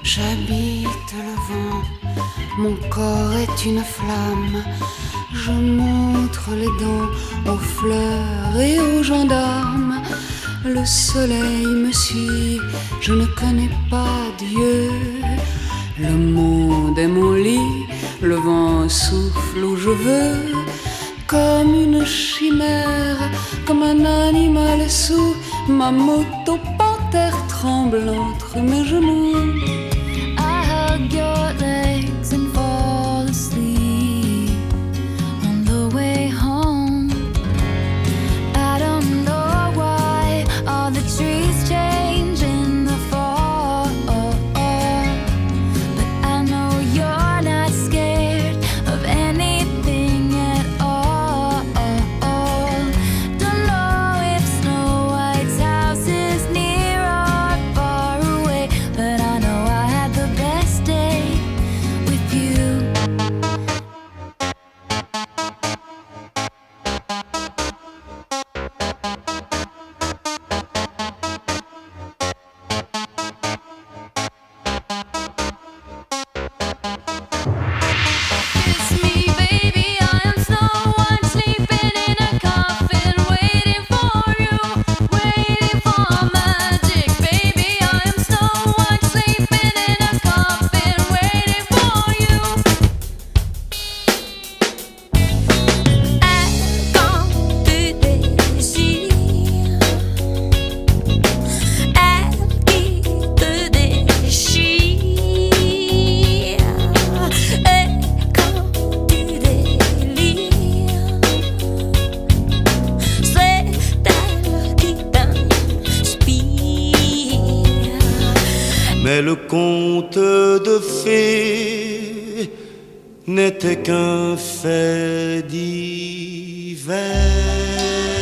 J'habite le vent, mon corps est une flamme. Je montre les dents aux fleurs et aux gendarmes. Le soleil me suit, je ne connais pas Dieu. Le monde est mon lit, le vent souffle où je veux. Comme une chimère, comme un animal sous ma moto, panthère tremble entre mes genoux. I hug your legs and fall asleep on the way home. I don't know why all the trees change in the fall, but I know you're not scared of anything at all. Don't know if Snow White's house is near or far away, but I know I had the best day with you. It's me, baby, I am Snow White, sleeping in a coffin, waiting for you, waiting for magic. Baby, I am Snow White, sleeping in a coffin, waiting for you. Quand tu déchires, elle qui te déchire. Et quand tu délires, c'est elle qui t'inspire. Mais le conte de fées n'était qu'un fait divers.